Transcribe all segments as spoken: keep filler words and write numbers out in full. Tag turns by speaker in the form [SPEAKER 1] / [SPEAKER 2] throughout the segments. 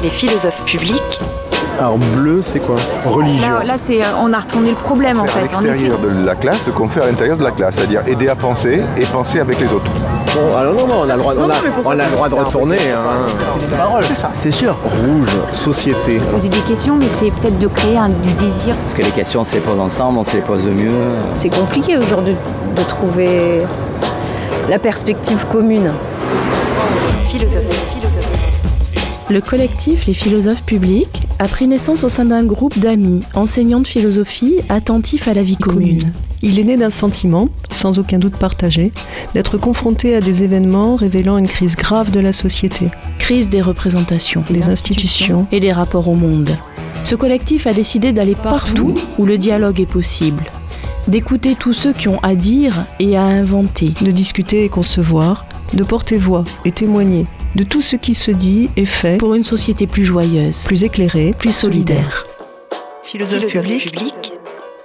[SPEAKER 1] Les philosophes publics.
[SPEAKER 2] Alors bleu, c'est quoi? Religion.
[SPEAKER 3] Là, là c'est, on a retourné le problème en fait.
[SPEAKER 4] À l'extérieur de la classe, ce qu'on fait à l'intérieur de la classe, c'est-à-dire aider à penser et penser avec les autres.
[SPEAKER 2] Bon, alors non, non, on a le droit,
[SPEAKER 3] Non,
[SPEAKER 2] on a,
[SPEAKER 3] non, mais
[SPEAKER 2] on a le droit de retourner. Hein.
[SPEAKER 4] C'est parole, c'est ça.
[SPEAKER 2] C'est sûr. Rouge, société.
[SPEAKER 3] Poser des questions, mais c'est peut-être de créer un, du désir.
[SPEAKER 5] Parce que les questions, on se les pose ensemble, on se les pose de mieux.
[SPEAKER 6] C'est compliqué aujourd'hui de trouver la perspective commune.
[SPEAKER 1] Philosophe, philosophe.
[SPEAKER 7] Le collectif Les Philosophes Publics a pris naissance au sein d'un groupe d'amis, enseignants de philosophie, attentifs à la vie commune.
[SPEAKER 8] Il est né d'un sentiment, sans aucun doute partagé, d'être confronté à des événements révélant une crise grave de la société.
[SPEAKER 7] Crise des représentations,
[SPEAKER 8] des institutions
[SPEAKER 7] et des rapports au monde. Ce collectif a décidé d'aller partout où le dialogue est possible, d'écouter tous ceux qui ont à dire et à inventer,
[SPEAKER 8] de discuter et concevoir, de porter voix et témoigner de tout ce qui se dit et fait
[SPEAKER 7] pour une société plus joyeuse,
[SPEAKER 8] plus éclairée,
[SPEAKER 7] plus solidaire.
[SPEAKER 1] Philosophe public. public.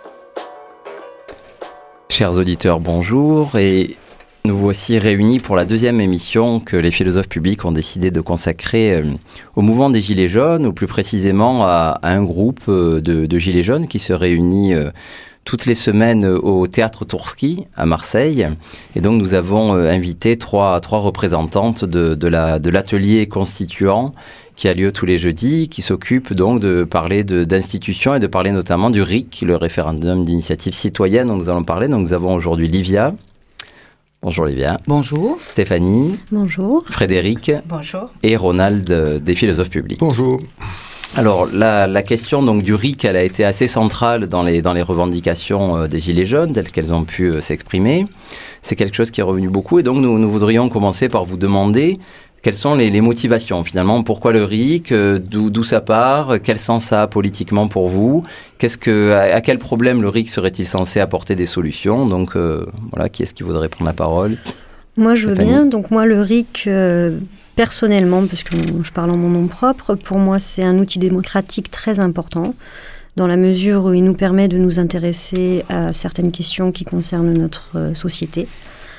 [SPEAKER 5] Chers auditeurs, bonjour, et nous voici réunis pour la deuxième émission que les philosophes publics ont décidé de consacrer euh, au mouvement des Gilets jaunes, ou plus précisément à, à un groupe euh, de, de Gilets jaunes qui se réunit euh, toutes les semaines au Théâtre Tourski à Marseille. Et donc nous avons euh, invité trois, trois représentantes de, de, la, de l'atelier constituant qui a lieu tous les jeudis, qui s'occupe donc de parler de, d'institutions et de parler notamment du R I C, le référendum d'initiative citoyenne dont nous allons parler. Donc nous avons aujourd'hui Livia. Bonjour Livia.
[SPEAKER 9] Bonjour.
[SPEAKER 5] Stéphanie.
[SPEAKER 8] Bonjour.
[SPEAKER 5] Frédéric.
[SPEAKER 9] Bonjour.
[SPEAKER 5] Et Ronald euh, des philosophes publics.
[SPEAKER 2] Bonjour.
[SPEAKER 5] Alors, la, la question donc, du R I C, elle a été assez centrale dans les, dans les revendications euh, des Gilets jaunes, telles qu'elles ont pu euh, s'exprimer. C'est quelque chose qui est revenu beaucoup. Et donc, nous, nous voudrions commencer par vous demander quelles sont les, les motivations, finalement. Pourquoi le R I C? euh, d'où, d'où ça part? Quel sens ça a politiquement pour vous? Qu'est-ce que, à, à quel problème le R I C serait-il censé apporter des solutions? Donc, euh, voilà, qui est-ce qui voudrait prendre la parole?
[SPEAKER 6] Moi, je veux
[SPEAKER 5] Stéphanie.
[SPEAKER 6] bien. Donc, moi, le R I C... Euh... Personnellement, parce que je parle en mon nom propre, pour moi c'est un outil démocratique très important, dans la mesure où il nous permet de nous intéresser à certaines questions qui concernent notre euh, société.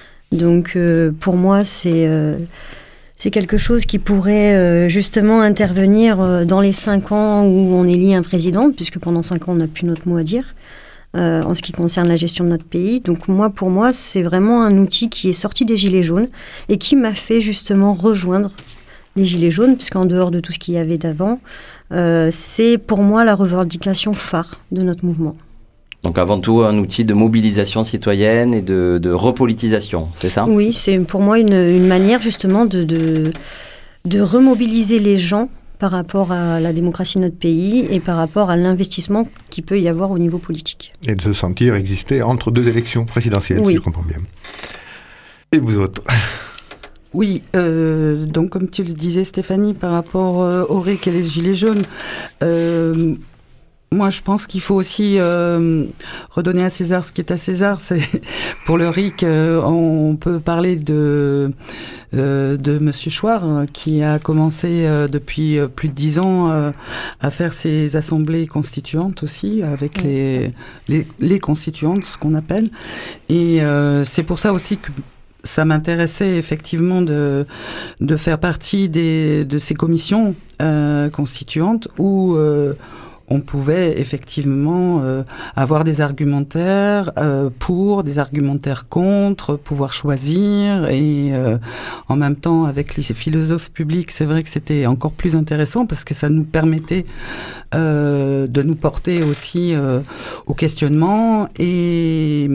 [SPEAKER 6] Donc euh, pour moi c'est, euh, c'est quelque chose qui pourrait euh, justement intervenir euh, dans les cinq ans où on élit un président, puisque pendant cinq ans on n'a plus notre mot à dire. Euh, en ce qui concerne la gestion de notre pays. Donc moi, pour moi, c'est vraiment un outil qui est sorti des Gilets jaunes et qui m'a fait justement rejoindre les Gilets jaunes, puisqu'en dehors de tout ce qu'il y avait d'avant, euh, c'est pour moi la revendication phare de notre mouvement.
[SPEAKER 5] Donc avant tout, un outil de mobilisation citoyenne et de, de repolitisation, c'est ça?
[SPEAKER 6] Oui, c'est pour moi une, une manière justement de, de, de remobiliser les gens par rapport à la démocratie de notre pays et par rapport à l'investissement qu'il peut y avoir au niveau politique.
[SPEAKER 4] Et de se sentir exister entre deux élections présidentielles,
[SPEAKER 6] oui.
[SPEAKER 4] Si je comprends bien. Et vous autres?
[SPEAKER 9] Oui, euh, donc comme tu le disais Stéphanie, par rapport euh, au R I C et les Gilets jaunes, euh, moi je pense qu'il faut aussi euh, redonner à César ce qui est à César. C'est, pour le R I C, euh, on peut parler de... Euh, de Monsieur Chouard, euh, qui a commencé euh, depuis euh, plus de dix ans euh, à faire ses assemblées constituantes aussi, avec les, les, les constituantes, ce qu'on appelle. Et euh, c'est pour ça aussi que ça m'intéressait effectivement de, de faire partie des, de ces commissions euh, constituantes où... Euh, on pouvait effectivement euh, avoir des argumentaires euh, pour, des argumentaires contre, pouvoir choisir. Et euh, en même temps, avec les philosophes publics, c'est vrai que c'était encore plus intéressant parce que ça nous permettait euh, de nous porter aussi euh, au questionnement. Et...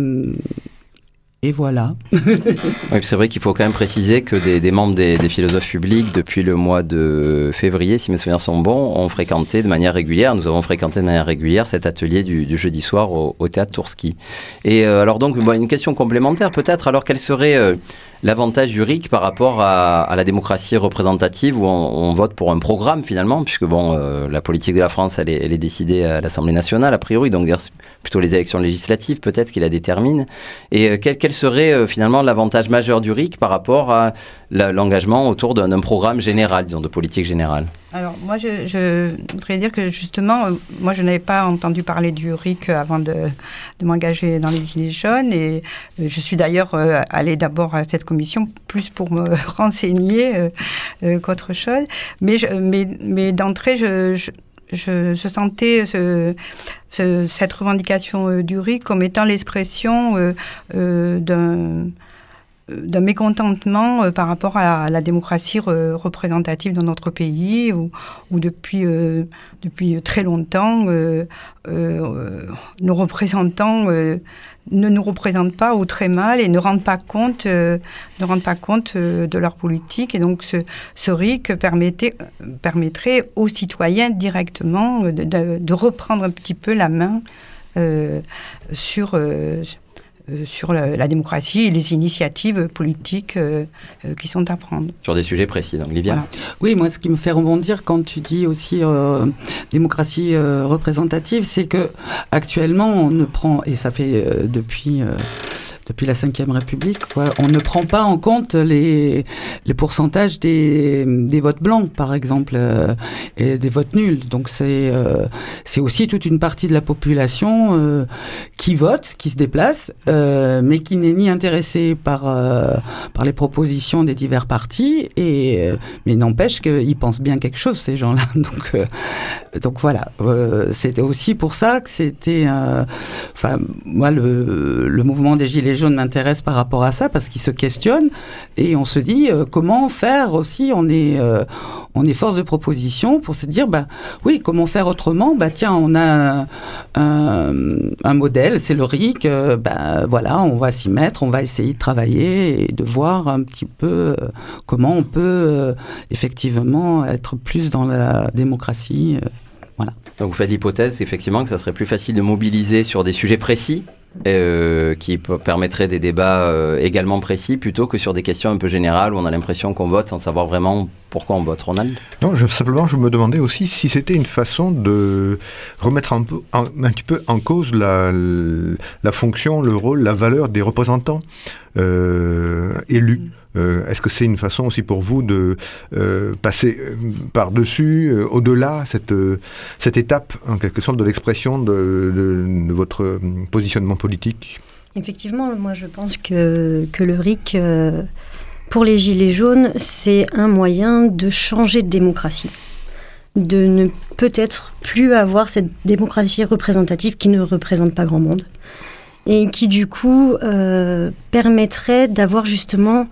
[SPEAKER 9] Et voilà.
[SPEAKER 5] Oui, c'est vrai qu'il faut quand même préciser que des, des membres des, des philosophes publics, depuis le mois de février, si mes souvenirs sont bons, ont fréquenté de manière régulière, nous avons fréquenté de manière régulière cet atelier du, du jeudi soir au, au Théâtre Tourski. Et euh, alors donc, bon, une question complémentaire peut-être, alors quel serait euh, l'avantage du R I C par rapport à, à la démocratie représentative où on, on vote pour un programme finalement, puisque bon, euh, la politique de la France, elle est, elle est décidée à l'Assemblée nationale a priori, donc c'est plutôt les élections législatives peut-être qui la déterminent. Et euh, quel, quel serait euh, finalement l'avantage majeur du R I C par rapport à la, l'engagement autour d'un, d'un programme général, disons, de politique générale?
[SPEAKER 10] Alors moi je, je voudrais dire que justement, euh, moi je n'avais pas entendu parler du R I C avant de, de m'engager dans les Gilets jaunes et euh, je suis d'ailleurs euh, allée d'abord à cette commission plus pour me renseigner euh, euh, qu'autre chose. Mais, je, mais, mais d'entrée, je, je, je, je sentais ce, ce, cette revendication euh, du R I C comme étant l'expression euh, euh, d'un... d'un mécontentement euh, par rapport à la démocratie re- représentative dans notre pays, où, où depuis, euh, depuis très longtemps, euh, euh, nos représentants euh, ne nous représentent pas ou très mal et ne rendent pas compte, euh, ne rendent pas compte euh, de leur politique. Et donc ce, ce R I C permettait, permettrait aux citoyens directement de, de, de reprendre un petit peu la main euh, sur... Euh, Euh, sur la, la démocratie et les initiatives politiques euh, euh, qui sont à prendre.
[SPEAKER 5] Sur des sujets précis, donc Livia.
[SPEAKER 9] Voilà. Oui, moi ce qui me fait rebondir quand tu dis aussi euh, démocratie euh, représentative, c'est que actuellement on ne prend, et ça fait euh, depuis... Euh, depuis la cinquième République, quoi, on ne prend pas en compte les, les pourcentages des, des votes blancs, par exemple, euh, et des votes nuls. Donc c'est, euh, c'est aussi toute une partie de la population euh, qui vote, qui se déplace, euh, mais qui n'est ni intéressée par, euh, par les propositions des divers partis, et, euh, mais n'empêche qu'ils pensent bien quelque chose, ces gens-là. Donc, euh, donc voilà, euh, c'était aussi pour ça que c'était... Enfin, euh, moi, le, le mouvement des Gilets jaunes m'intéresse par rapport à ça parce qu'ils se questionnent et on se dit euh, comment faire aussi, on est, euh, on est force de proposition pour se dire bah oui, comment faire autrement, bah tiens, on a un, un modèle, c'est le R I C, euh, bah voilà, on va s'y mettre, on va essayer de travailler et de voir un petit peu euh, comment on peut euh, effectivement être plus dans la démocratie, euh, voilà.
[SPEAKER 5] Donc vous faites l'hypothèse effectivement que ça serait plus facile de mobiliser sur des sujets précis Euh, qui p- permettrait des débats euh, également précis plutôt que sur des questions un peu générales où on a l'impression qu'on vote sans savoir vraiment pourquoi on vote. Ronald ?
[SPEAKER 4] Non, je, simplement, je me demandais aussi si c'était une façon de remettre un, peu, un, un petit peu en cause la, la fonction, le rôle, la valeur des représentants euh, élus. Euh, est-ce que c'est une façon aussi pour vous de euh, passer euh, par-dessus, euh, au-delà, cette, euh, cette étape, en quelque sorte, de l'expression de, de, de votre euh, positionnement politique ?
[SPEAKER 6] Effectivement, moi je pense que, que le R I C, euh, pour les Gilets jaunes, c'est un moyen de changer de démocratie. De ne peut-être plus avoir cette démocratie représentative qui ne représente pas grand monde. Et qui du coup euh, permettrait d'avoir justement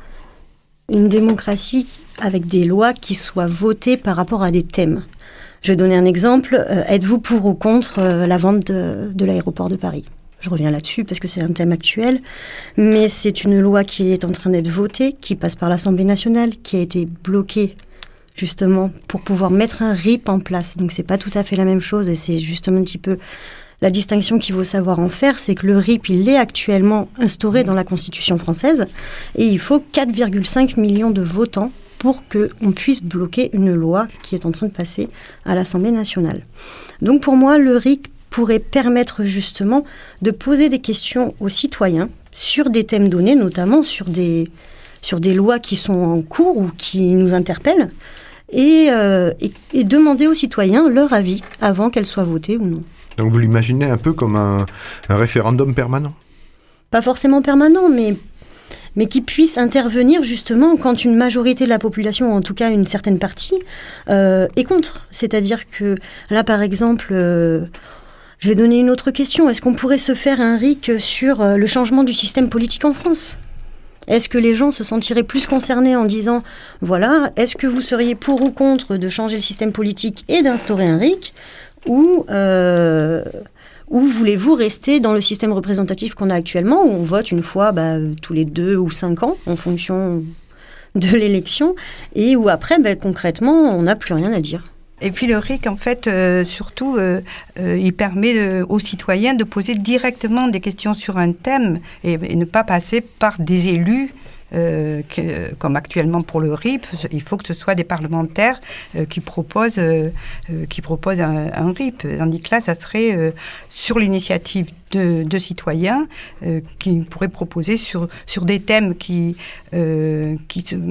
[SPEAKER 6] une démocratie avec des lois qui soient votées par rapport à des thèmes. Je vais donner un exemple. Euh, êtes-vous pour ou contre euh, la vente de, de l'aéroport de Paris ? Je reviens là-dessus parce que c'est un thème actuel. Mais c'est une loi qui est en train d'être votée, qui passe par l'Assemblée nationale, qui a été bloquée justement pour pouvoir mettre un R I P en place. Donc c'est pas tout à fait la même chose et c'est justement un petit peu... La distinction qu'il faut savoir en faire, c'est que le R I P, il est actuellement instauré dans la Constitution française et il faut quatre virgule cinq millions de votants pour qu'on puisse bloquer une loi qui est en train de passer à l'Assemblée nationale. Donc pour moi, le R I C pourrait permettre justement de poser des questions aux citoyens sur des thèmes donnés, notamment sur des, sur des lois qui sont en cours ou qui nous interpellent, et, euh, et, et demander aux citoyens leur avis avant qu'elles soient votées ou non.
[SPEAKER 4] Donc vous l'imaginez un peu comme un, un référendum permanent ?
[SPEAKER 6] Pas forcément permanent, mais, mais qui puisse intervenir justement quand une majorité de la population, en tout cas une certaine partie, euh, est contre. C'est-à-dire que là, par exemple, euh, je vais donner une autre question. Est-ce qu'on pourrait se faire un R I C sur euh, le changement du système politique en France ? Est-ce que les gens se sentiraient plus concernés en disant, voilà, est-ce que vous seriez pour ou contre de changer le système politique et d'instaurer un R I C ? Ou, euh, ou voulez-vous rester dans le système représentatif qu'on a actuellement, où on vote une fois bah, tous les deux ou cinq ans, en fonction de l'élection, et où après, bah, concrètement, on n'a plus rien à dire.
[SPEAKER 10] Et puis le R I C, en fait, euh, surtout, euh, euh, il permet de, aux citoyens de poser directement des questions sur un thème et, et ne pas passer par des élus. Euh, que, comme actuellement pour le R I P, il faut que ce soit des parlementaires euh, qui proposent, euh, euh, qui proposent un, un R I P. Tandis que là, ça serait euh, sur l'initiative de, de citoyens euh, qui pourraient proposer sur, sur des thèmes qui, euh, qui, se,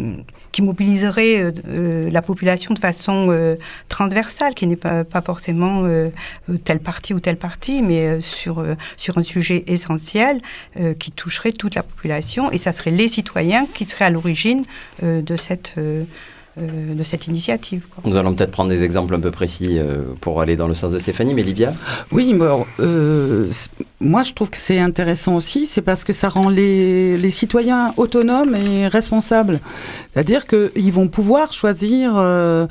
[SPEAKER 10] qui mobiliserait euh, euh, la population de façon euh, transversale, qui n'est pas, pas forcément euh, tel parti ou tel parti, mais euh, sur, euh, sur un sujet essentiel euh, qui toucherait toute la population, et ça serait les citoyens qui seraient à l'origine euh, de cette... Euh, Euh, de cette initiative. Quoi.
[SPEAKER 5] Nous allons peut-être prendre des exemples un peu précis euh, pour aller dans le sens de Stéphanie, mais Livia ?
[SPEAKER 9] Oui, bon, euh, moi je trouve que c'est intéressant aussi, c'est parce que ça rend les, les citoyens autonomes et responsables. C'est-à-dire qu'ils vont pouvoir choisir euh,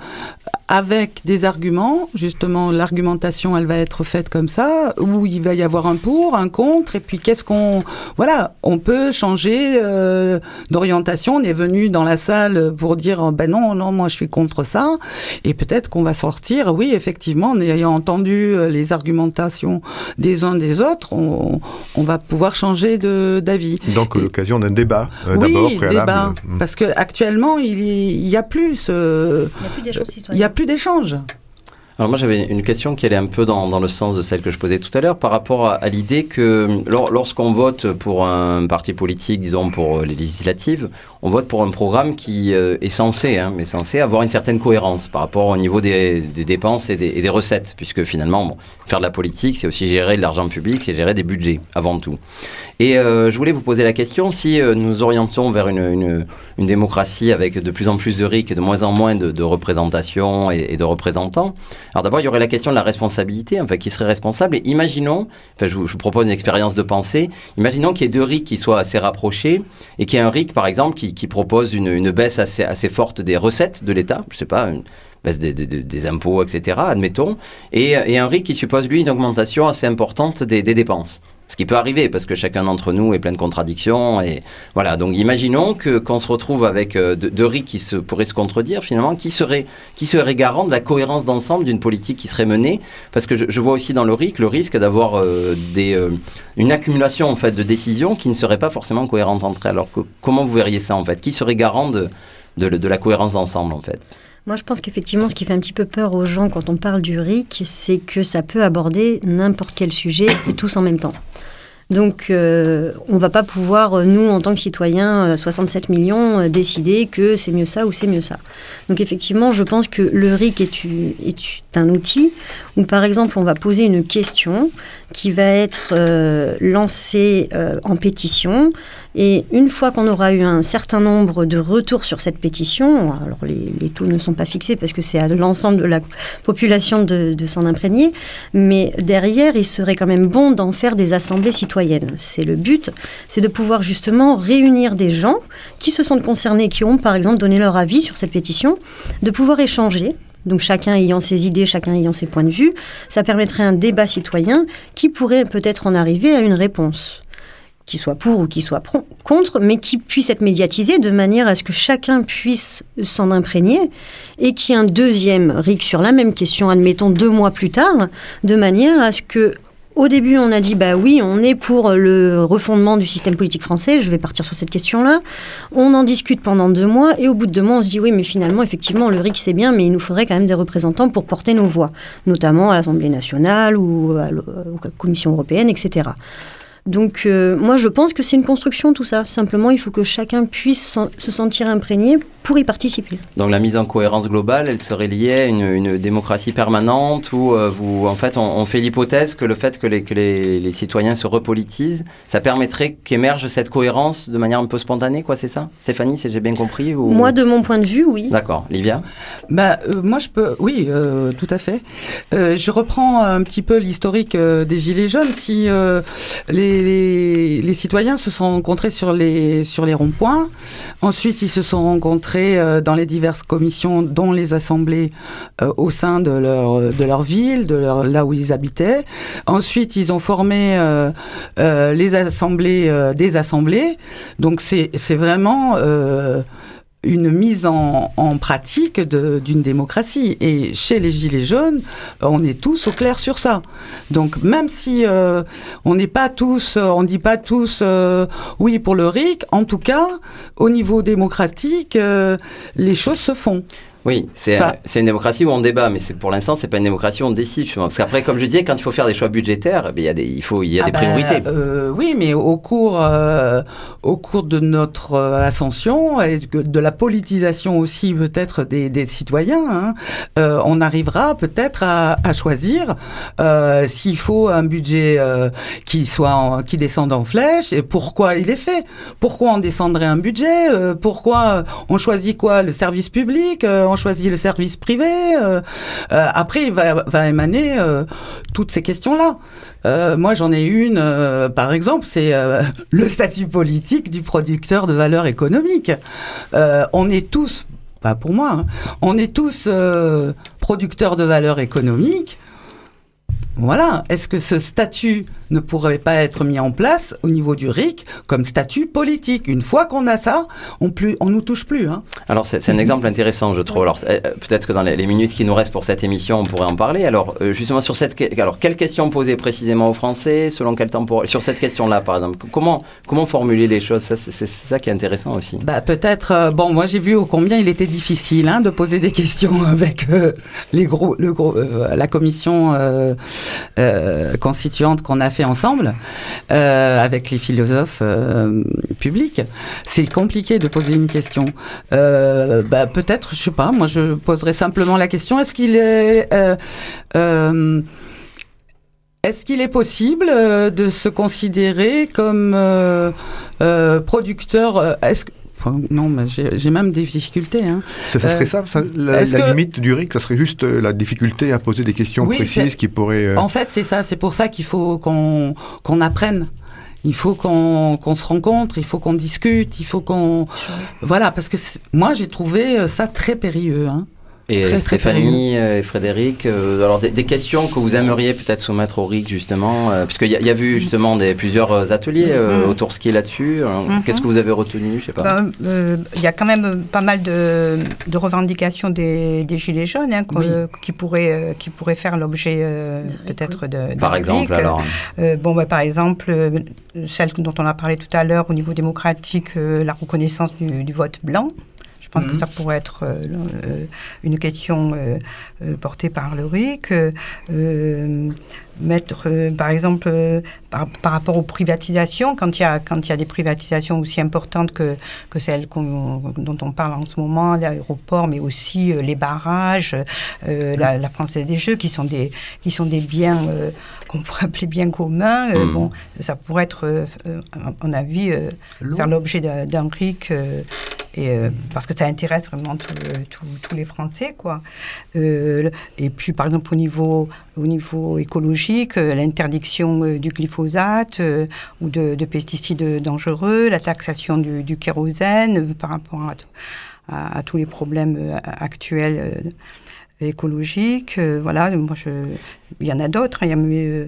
[SPEAKER 9] avec des arguments, justement l'argumentation elle va être faite comme ça, où il va y avoir un pour, un contre, et puis qu'est-ce qu'on... Voilà, on peut changer euh, d'orientation, on est venu dans la salle pour dire ben non, non, moi je suis contre ça, et peut-être qu'on va sortir, oui, effectivement, en ayant entendu les argumentations des uns des autres, on, on va pouvoir changer de, d'avis.
[SPEAKER 4] Donc et, l'occasion d'un débat, euh,
[SPEAKER 9] oui,
[SPEAKER 4] d'abord préalable.
[SPEAKER 9] Débat, mmh. Parce qu'actuellement, il n'y a plus ce...
[SPEAKER 6] Il n'y a plus d'échange citoyen.
[SPEAKER 9] Il n'y a plus d'échange.
[SPEAKER 5] Alors moi j'avais une question qui allait un peu dans, dans le sens de celle que je posais tout à l'heure par rapport à, à l'idée que lor, lorsqu'on vote pour un parti politique, disons pour les législatives, on vote pour un programme qui euh, est censé, hein, mais censé avoir une certaine cohérence par rapport au niveau des, des dépenses et des, et des recettes, puisque finalement bon, faire de la politique c'est aussi gérer de l'argent public, c'est gérer des budgets avant tout. Et euh, je voulais vous poser la question, si euh, nous orientons vers une, une, une démocratie avec de plus en plus de R I C et de moins en moins de, de représentation et, et de représentants, alors d'abord il y aurait la question de la responsabilité, enfin qui serait responsable, et imaginons, enfin je vous, je vous propose une expérience de pensée, imaginons qu'il y ait deux R I C qui soient assez rapprochés, et qu'il y ait un R I C par exemple qui, qui propose une, une baisse assez, assez forte des recettes de l'État, je sais pas, une baisse des, des, des impôts, et cetera, admettons, et, et un R I C qui suppose lui une augmentation assez importante des, des dépenses. Ce qui peut arriver, parce que chacun d'entre nous est plein de contradictions. Et voilà, donc imaginons que, qu'on se retrouve avec euh, deux, deux R I C qui se, pourraient se contredire, finalement, qui serait, qui serait garant de la cohérence d'ensemble d'une politique qui serait menée. Parce que je, je vois aussi dans le R I C le risque d'avoir euh, des, euh, une accumulation en fait, de décisions qui ne seraient pas forcément cohérentes entre elles. Alors que, comment vous verriez ça, en fait ? Qui serait garant de, de, de la cohérence d'ensemble, en fait ?
[SPEAKER 6] Moi, je pense qu'effectivement, ce qui fait un petit peu peur aux gens quand on parle du R I C, c'est que ça peut aborder n'importe quel sujet et tous en même temps. Donc, euh, on ne va pas pouvoir, nous, en tant que citoyens, soixante-sept millions, euh, décider que c'est mieux ça ou c'est mieux ça. Donc, effectivement, je pense que le R I C est, est un outil où, par exemple, on va poser une question qui va être euh, lancée euh, en pétition. Et une fois qu'on aura eu un certain nombre de retours sur cette pétition, alors les, les taux ne sont pas fixés parce que c'est à l'ensemble de la population de, de s'en imprégner, mais derrière, il serait quand même bon d'en faire des assemblées citoyennes. C'est le but, c'est de pouvoir justement réunir des gens qui se sentent concernés, qui ont par exemple donné leur avis sur cette pétition, de pouvoir échanger. Donc chacun ayant ses idées, chacun ayant ses points de vue, ça permettrait un débat citoyen qui pourrait peut-être en arriver à une réponse, qui soit pour ou qui soit pro- contre, mais qui puisse être médiatisé de manière à ce que chacun puisse s'en imprégner et qu'il y ait un deuxième R I C sur la même question, admettons deux mois plus tard, de manière à ce que au début, on a dit, bah oui, on est pour le refondement du système politique français, je vais partir sur cette question-là. On en discute pendant deux mois, et au bout de deux mois, on se dit, oui, mais finalement, effectivement, le R I C, c'est bien, mais il nous faudrait quand même des représentants pour porter nos voix, notamment à l'Assemblée nationale ou à la Commission européenne, et cetera. Donc, euh, moi, je pense que c'est une construction, tout ça. Simplement, il faut que chacun puisse sen- se sentir imprégné pour y participer.
[SPEAKER 5] Donc, la mise en cohérence globale, elle serait liée à une, une démocratie permanente où, euh, vous, en fait, on, on fait l'hypothèse que le fait que, les, que les, les citoyens se repolitisent, ça permettrait qu'émerge cette cohérence de manière un peu spontanée, quoi, c'est ça ? Stéphanie, si j'ai bien compris ou...
[SPEAKER 6] Moi, de mon point de vue, oui.
[SPEAKER 5] D'accord. Livia ?
[SPEAKER 9] Bah, euh, moi, je peux... Oui, euh, tout à fait. Euh, je reprends un petit peu l'historique euh, des Gilets jaunes. Si euh, les Les, les citoyens se sont rencontrés sur les, sur les ronds-points. Ensuite, ils se sont rencontrés euh, dans les diverses commissions, dont les assemblées euh, au sein de leur, de leur ville, de leur, là où ils habitaient. Ensuite, ils ont formé euh, euh, les assemblées euh, des assemblées. Donc, c'est, c'est vraiment... Euh, une mise en, en pratique de, d'une démocratie. Et chez les Gilets jaunes, on est tous au clair sur ça. Donc, même si euh, on n'est pas tous, on dit pas tous euh, oui pour le R I C, en tout cas, au niveau démocratique, euh, les choses se font.
[SPEAKER 5] Oui, c'est,
[SPEAKER 9] Enfin,
[SPEAKER 5] c'est une démocratie où on débat, mais c'est, pour l'instant, c'est pas une démocratie où on décide, justement. Parce qu'après, comme je disais, quand il faut faire des choix budgétaires, il y a des, il faut, il y a
[SPEAKER 9] ah
[SPEAKER 5] des
[SPEAKER 9] ben,
[SPEAKER 5] priorités.
[SPEAKER 9] Euh, oui, mais au cours, euh, au cours de notre euh, ascension et de, de la politisation aussi peut-être des, des citoyens, hein, euh, on arrivera peut-être à, à choisir euh, s'il faut un budget euh, qui soit en, qui descende en flèche et pourquoi il est fait. Pourquoi on descendrait un budget euh, Pourquoi on choisit quoi? Le service public euh, On choisit le service privé euh, euh, Après, il va, va émaner euh, toutes ces questions-là. Euh, moi, j'en ai une, euh, par exemple, c'est euh, le statut politique du producteur de valeur économique. Euh, on est tous, pas pour moi, hein, on est tous euh, producteurs de valeur économique. Voilà. Est-ce que ce statut ne pourrait pas être mis en place au niveau du R I C comme statut politique? Une fois qu'on a ça, on plus, on nous touche plus. Hein.
[SPEAKER 5] Alors, c'est, c'est un exemple intéressant, je trouve. Alors, euh, peut-être que dans les, les minutes qui nous restent pour cette émission, on pourrait en parler. Alors, euh, justement, sur cette... Alors, quelle question poser précisément aux Français? Selon quel tempo? Sur cette question-là, par exemple. Comment, comment formuler les choses? Ça, c'est, c'est ça qui est intéressant aussi.
[SPEAKER 9] Bah, peut-être... Euh, bon, moi, j'ai vu ô combien il était difficile hein, de poser des questions avec euh, les gros, le gros, euh, la commission euh, euh, constituante qu'on a fait ensemble euh, avec les philosophes euh, publics. C'est compliqué de poser une question. Euh, bah, peut-être, je sais pas, moi je poserais simplement la question, est-ce qu'il est... Euh, euh, Est-ce qu'il est possible euh, de se considérer comme euh, euh, producteur euh, est-ce que Enfin, non, mais j'ai, j'ai même des difficultés. Hein.
[SPEAKER 4] Ça, ça serait
[SPEAKER 9] euh,
[SPEAKER 4] ça, ça La, la
[SPEAKER 9] que...
[SPEAKER 4] limite du R I C, ça serait juste euh, la difficulté à poser des questions
[SPEAKER 9] oui,
[SPEAKER 4] précises
[SPEAKER 9] c'est...
[SPEAKER 4] qui pourraient... Euh...
[SPEAKER 9] En fait, c'est ça. C'est pour ça qu'il faut qu'on, qu'on apprenne. Il faut qu'on, qu'on se rencontre, il faut qu'on discute, il faut qu'on... Voilà, parce que moi, j'ai trouvé ça très périlleux, hein.
[SPEAKER 5] Et
[SPEAKER 9] très,
[SPEAKER 5] Stéphanie
[SPEAKER 9] très
[SPEAKER 5] et Frédéric, euh, alors des, des questions que vous aimeriez peut-être soumettre au R I C justement, euh, puisqu'il y, y a eu justement des, plusieurs ateliers euh, mmh. autour ski là-dessus. Alors, mmh. Qu'est-ce que vous avez retenu? Je sais pas. Ben,
[SPEAKER 10] euh, y a quand même pas mal de, de revendications des, des Gilets jaunes hein, oui. euh, qui, pourraient, euh, qui pourraient faire l'objet euh, peut-être de, de
[SPEAKER 5] Par exemple, alors
[SPEAKER 10] euh, bon, bah, par exemple, euh, celle dont on a parlé tout à l'heure au niveau démocratique, euh, la reconnaissance du, du vote blanc. Je pense mmh. que ça pourrait être euh, euh, une question euh, euh, portée par le R I C. Euh, mettre, euh, par exemple, euh, par, par rapport aux privatisations, quand il y a, quand il y a des privatisations aussi importantes que, que celles qu'on, dont on parle en ce moment, l'aéroport, mais aussi euh, les barrages, euh, mmh. la, la Française des Jeux, qui sont des, qui sont des biens euh, qu'on pourrait appeler biens communs. Euh, mmh. Bon, ça pourrait être, euh, à mon avis, euh, faire l'objet d'un, d'un R I C. Euh, Et, euh, parce que ça intéresse vraiment tous les Français, quoi. Euh, et puis, par exemple, au niveau, au niveau écologique, euh, l'interdiction euh, du glyphosate euh, ou de, de pesticides dangereux, la taxation du, du kérosène euh, par rapport à, à, à tous les problèmes euh, actuels euh, écologiques. Euh, voilà, moi, je, il y en a d'autres. Il y a... Euh,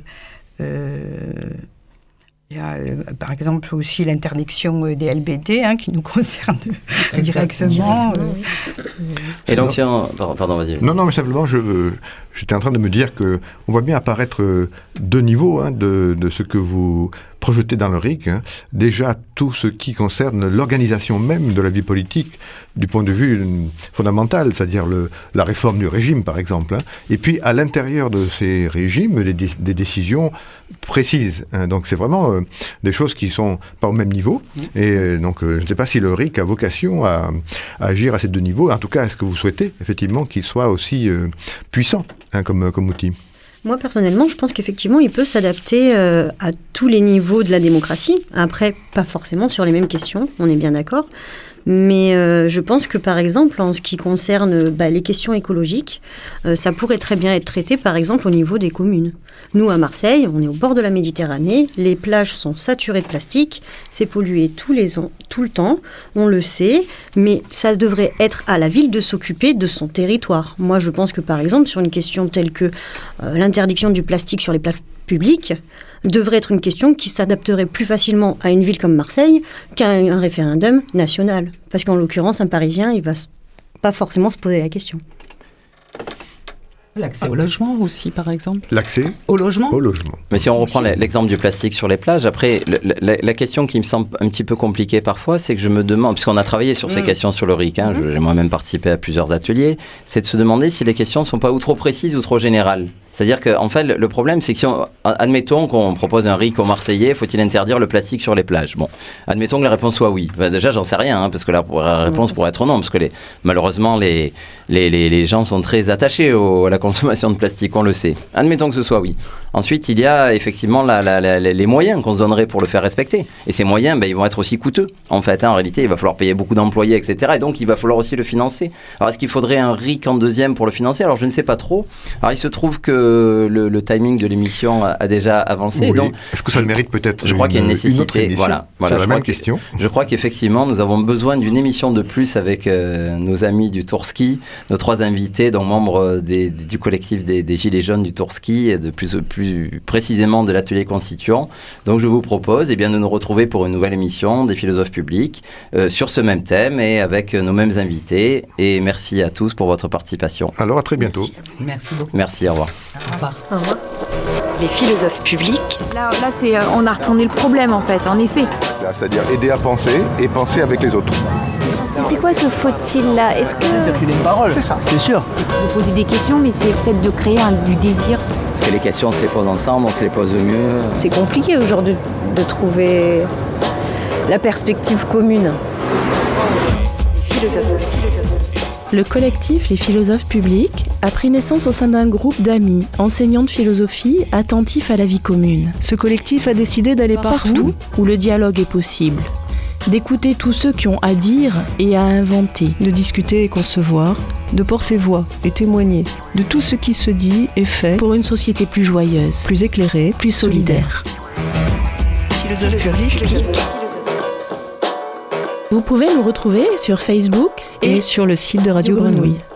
[SPEAKER 10] euh, Il y a, euh, par exemple, aussi l'interdiction des L B D, hein, qui nous concerne directement. directement euh,
[SPEAKER 5] oui. Et donc, tiens, pardon, pardon, vas-y.
[SPEAKER 4] Non, non, mais simplement, je, euh, j'étais en train de me dire que on voit bien apparaître euh, deux niveaux hein, de, de ce que vous projetez dans le R I C. Hein. Déjà, tout ce qui concerne l'organisation même de la vie politique, du point de vue fondamental, c'est-à-dire le, la réforme du régime, par exemple. Hein. Et puis, à l'intérieur de ces régimes, des, des décisions précises. Hein. Donc, c'est vraiment euh, des choses qui sont pas au même niveau. Et euh, donc, euh, je ne sais pas si le R I C a vocation à, à agir à ces deux niveaux. En tout cas, est-ce que vous souhaitez, effectivement, qu'il soit aussi euh, puissant hein, comme, comme outil ?
[SPEAKER 6] Moi, personnellement, je pense qu'effectivement, il peut s'adapter euh, à tous les niveaux de la démocratie. Après, pas forcément sur les mêmes questions, on est bien d'accord. Mais euh, je pense que, par exemple, en ce qui concerne bah, les questions écologiques, euh, ça pourrait très bien être traité, par exemple, au niveau des communes. Nous, à Marseille, on est au bord de la Méditerranée, les plages sont saturées de plastique, c'est pollué tous les ans, tout le temps, on le sait, mais ça devrait être à la ville de s'occuper de son territoire. Moi, je pense que, par exemple, sur une question telle que euh, l'interdiction du plastique sur les plages publiques, devrait être une question qui s'adapterait plus facilement à une ville comme Marseille qu'à un référendum national. Parce qu'en l'occurrence, un Parisien, il ne va pas forcément se poser la question.
[SPEAKER 9] L'accès au logement aussi, par exemple.
[SPEAKER 4] L'accès
[SPEAKER 9] au logement.
[SPEAKER 4] Au logement.
[SPEAKER 5] Mais si on reprend l'exemple du plastique sur les plages, après, le, la, la question qui me semble un petit peu compliquée parfois, c'est que je me demande, puisqu'on a travaillé sur mmh. ces questions sur le R I C, hein, mmh. j'ai moi-même participé à plusieurs ateliers, c'est de se demander si les questions ne sont pas ou trop précises ou trop générales. C'est-à-dire qu'en en fait, le problème, c'est que si on, admettons qu'on propose un R I C aux Marseillais, faut-il interdire le plastique sur les plages? Bon, admettons que la réponse soit oui. Enfin, déjà, j'en sais rien, hein, parce que la, la réponse pourrait être non, parce que les, malheureusement, les, les, les, les gens sont très attachés au, à la consommation de plastique, on le sait. Admettons que ce soit oui. Ensuite, il y a effectivement la, la, la, les moyens qu'on se donnerait pour le faire respecter. Et ces moyens, ben, ils vont être aussi coûteux. En fait, hein, en réalité, il va falloir payer beaucoup d'employés, et cetera. Et donc, il va falloir aussi le financer. Alors, est-ce qu'il faudrait un R I C en deuxième pour le financer? Alors, je ne sais pas trop. Alors, il se trouve que le, le timing de l'émission a, a déjà avancé.
[SPEAKER 4] Oui.
[SPEAKER 5] Donc,
[SPEAKER 4] est-ce que ça le mérite peut-être?
[SPEAKER 5] Je crois qu'il y a une nécessité.
[SPEAKER 4] Une
[SPEAKER 5] voilà. voilà
[SPEAKER 4] sur
[SPEAKER 5] je
[SPEAKER 4] la même
[SPEAKER 5] que,
[SPEAKER 4] question.
[SPEAKER 5] Je crois qu'effectivement, nous avons besoin d'une émission de plus avec euh, nos amis du Tour-Ski, nos trois invités, donc membres des, des, du collectif des, des Gilets jaunes du Tour-Ski, et de plus, plus précisément de l'atelier constituant. Donc je vous propose eh bien, de nous retrouver pour une nouvelle émission des philosophes publics euh, sur ce même thème et avec nos mêmes invités. Et merci à tous pour votre participation.
[SPEAKER 4] Alors à très bientôt.
[SPEAKER 9] Merci, merci beaucoup.
[SPEAKER 5] Merci, au revoir.
[SPEAKER 9] Au revoir.
[SPEAKER 6] Au revoir.
[SPEAKER 1] Les philosophes publics.
[SPEAKER 3] Là, là c'est, euh, on a retourné le problème en fait, en effet.
[SPEAKER 2] C'est-à-dire aider à penser et penser avec les autres.
[SPEAKER 11] C'est quoi ce faut-il là? Est-ce que...
[SPEAKER 12] circuler une parole, c'est ça, c'est sûr.
[SPEAKER 3] De poser des questions, mais c'est peut-être de créer un, du désir.
[SPEAKER 5] Parce que les questions, on se les pose ensemble, on se les pose mieux.
[SPEAKER 11] C'est compliqué aujourd'hui de trouver la perspective commune.
[SPEAKER 7] Le collectif Les philosophes publics a pris naissance au sein d'un groupe d'amis, enseignants de philosophie, attentifs à la vie commune.
[SPEAKER 8] Ce collectif a décidé d'aller partout,
[SPEAKER 7] Partout où le dialogue est possible. D'écouter tous ceux qui ont à dire et à inventer.
[SPEAKER 8] de discuter et concevoir, de porter voix et témoigner de tout ce qui se dit et fait
[SPEAKER 7] Pour une société plus joyeuse,
[SPEAKER 8] plus éclairé,
[SPEAKER 7] plus solidaire.
[SPEAKER 1] Philosophes publics.
[SPEAKER 7] Vous pouvez nous retrouver sur Facebook
[SPEAKER 8] et sur le site de Radio Grenouille.